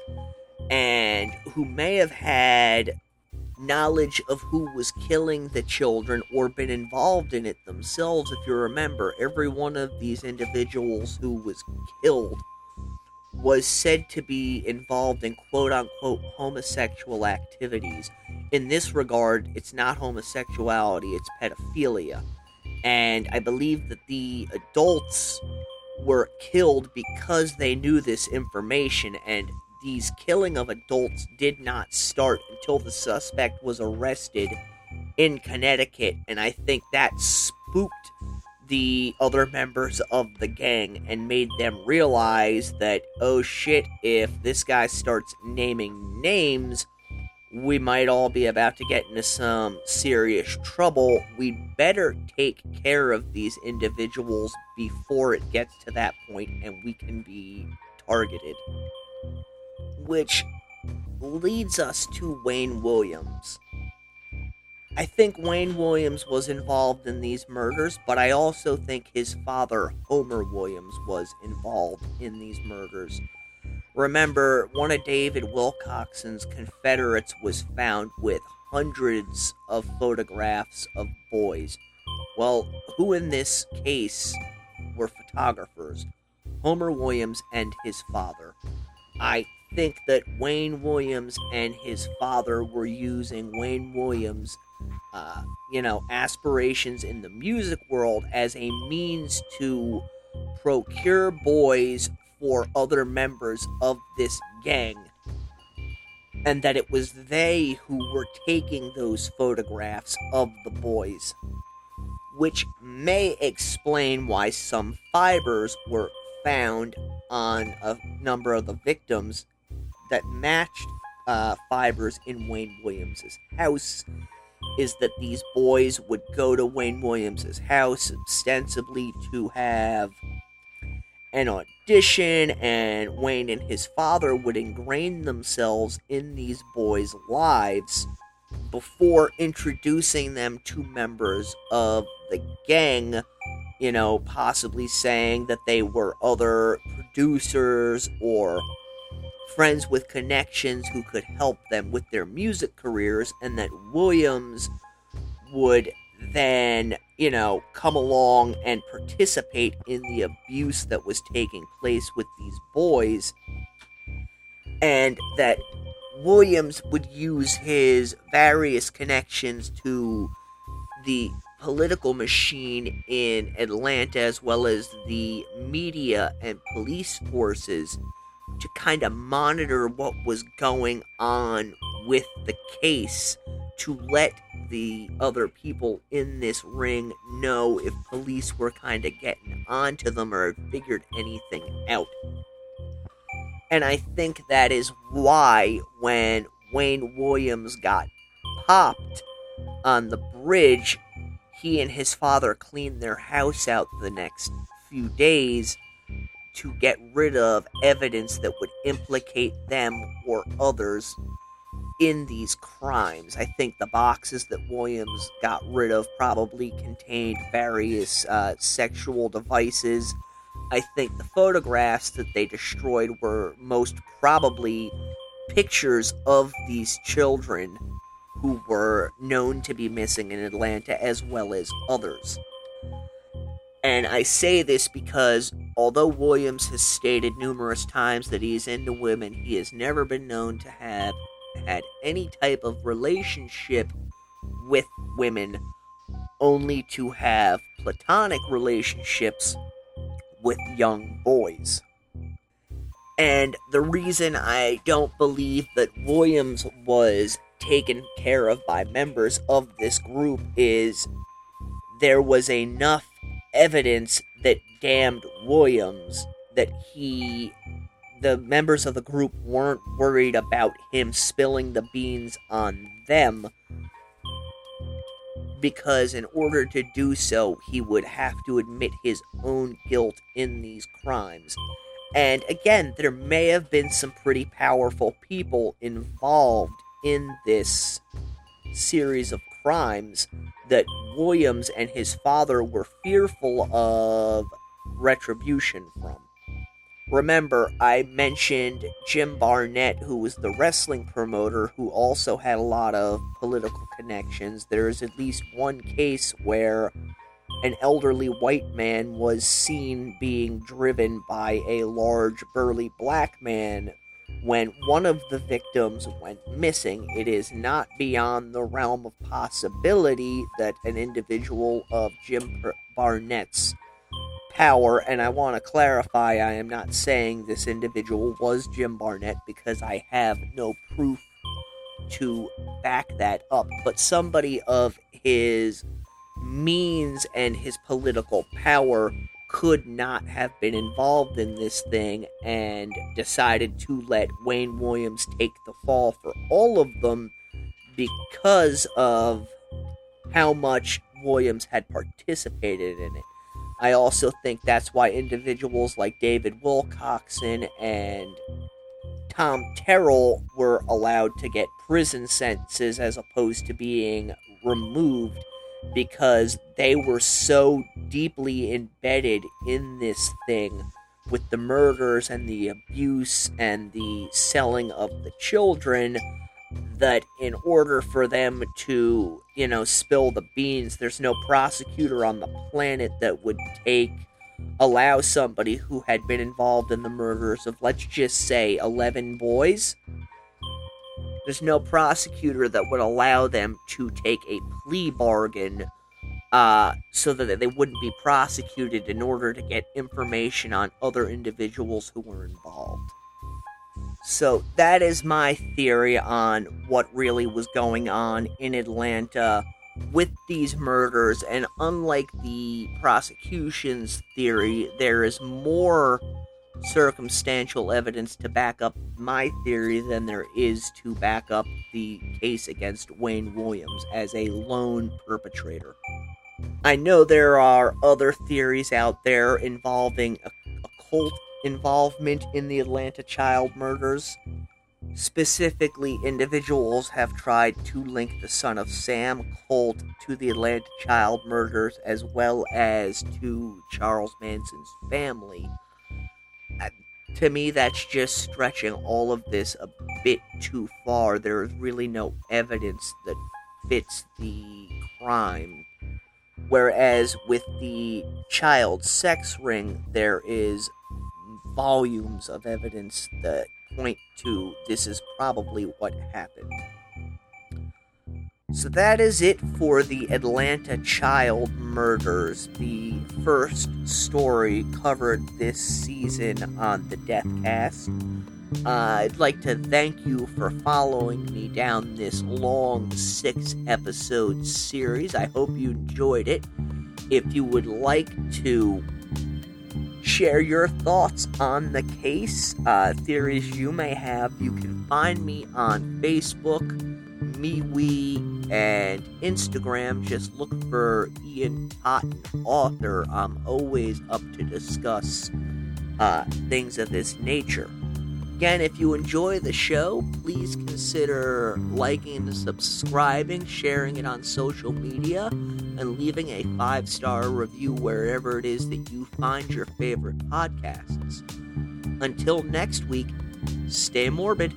and who may have had knowledge of who was killing the children or been involved in it themselves. If you remember, every one of these individuals who was killed was said to be involved in quote-unquote homosexual activities. In this regard, it's not homosexuality, it's pedophilia. And I believe that the adults were killed because they knew this information, and these killing of adults did not start until the suspect was arrested in Connecticut, and I think that spooked the other members of the gang and made them realize that, oh shit, if this guy starts naming names, we might all be about to get into some serious trouble. We'd better take care of these individuals before it gets to that point and we can be targeted. Which leads us to Wayne Williams. I think Wayne Williams was involved in these murders, but I also think his father, Homer Williams, was involved in these murders. Remember, one of David Wilcoxon's Confederates was found with hundreds of photographs of boys. Well, who in this case were photographers? Homer Williams and his father. I think that Wayne Williams and his father were using Wayne Williams' aspirations in the music world as a means to procure boys for other members of this gang, and that it was they who were taking those photographs of the boys, which may explain why some fibers were found on a number of the victims that matched fibers in Wayne Williams' house. Is that these boys would go to Wayne Williams' house ostensibly to have an audition, and Wayne and his father would ingrain themselves in these boys' lives before introducing them to members of the gang, possibly saying that they were other producers or friends with connections who could help them with their music careers, and that Williams would then, come along and participate in the abuse that was taking place with these boys, and that Williams would use his various connections to the political machine in Atlanta, as well as the media and police forces, to kind of monitor what was going on with the case, to let the other people in this ring know if police were kind of getting onto them or had figured anything out. And I think that is why when Wayne Williams got popped on the bridge, he and his father cleaned their house out the next few days to get rid of evidence that would implicate them or others in these crimes. I think the boxes that Williams got rid of probably contained various sexual devices. I think the photographs that they destroyed were most probably pictures of these children who were known to be missing in Atlanta, as well as others. And I say this because, although Williams has stated numerous times that he is into women, he has never been known to have had any type of relationship with women, only to have platonic relationships with young boys. And the reason I don't believe that Williams was taken care of by members of this group is there was enough evidence that damned Williams that the members of the group weren't worried about him spilling the beans on them, because in order to do so, he would have to admit his own guilt in these crimes. And again, there may have been some pretty powerful people involved in this series of crimes that Williams and his father were fearful of retribution from. Remember, I mentioned Jim Barnett, who was the wrestling promoter, who also had a lot of political connections. There is at least one case where an elderly white man was seen being driven by a large, burly black man when one of the victims went missing. It is not beyond the realm of possibility that an individual of Jim Barnett's power, and I want to clarify, I am not saying this individual was Jim Barnett because I have no proof to back that up, but somebody of his means and his political power could not have been involved in this thing and decided to let Wayne Williams take the fall for all of them because of how much Williams had participated in it. I also think that's why individuals like David Wilcoxon and Tom Terrell were allowed to get prison sentences as opposed to being removed, because they were so deeply embedded in this thing with the murders and the abuse and the selling of the children, that in order for them to, spill the beans, there's no prosecutor on the planet that would allow somebody who had been involved in the murders of, let's just say, 11 boys. There's no prosecutor that would allow them to take a plea bargain so that they wouldn't be prosecuted in order to get information on other individuals who were involved. So that is my theory on what really was going on in Atlanta with these murders, and unlike the prosecution's theory, there is more circumstantial evidence to back up my theory than there is to back up the case against Wayne Williams as a lone perpetrator. I know there are other theories out there involving occult involvement in the Atlanta child murders. Specifically, individuals have tried to link the Son of Sam cult to the Atlanta child murders as well as to Charles Manson's family. To me, that's just stretching all of this a bit too far. There is really no evidence that fits the crime. Whereas with the child sex ring, there is volumes of evidence that point to this is probably what happened. So that is it for the Atlanta child murders, the first story covered this season on the Deathcast. I'd like to thank you for following me down this long 6-episode series. I hope you enjoyed it. If you would like to share your thoughts on the case, theories you may have, you can find me on Facebook, MeWe, and Instagram. Just look for Ian Totten Author. I'm always up to discuss things of this nature. Again, if you enjoy the show, please consider liking, subscribing, sharing it on social media, and leaving a 5-star review wherever it is that you find your favorite podcasts. Until next week, stay morbid.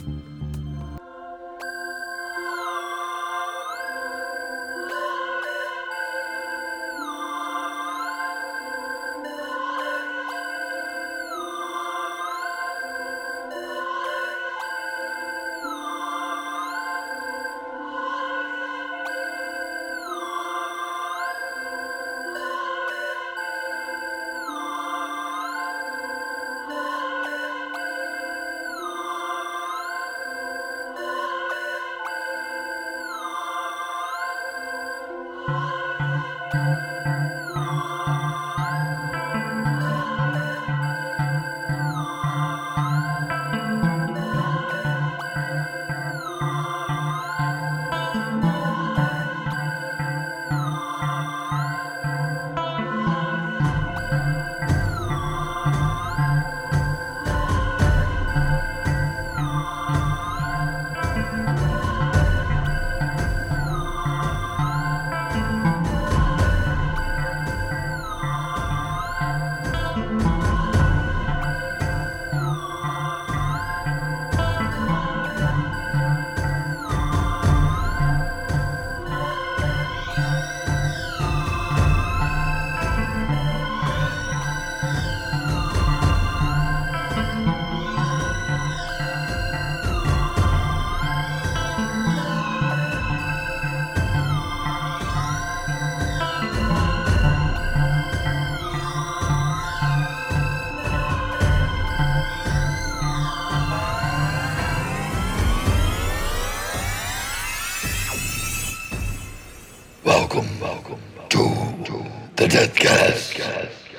Welcome to the Deathcast.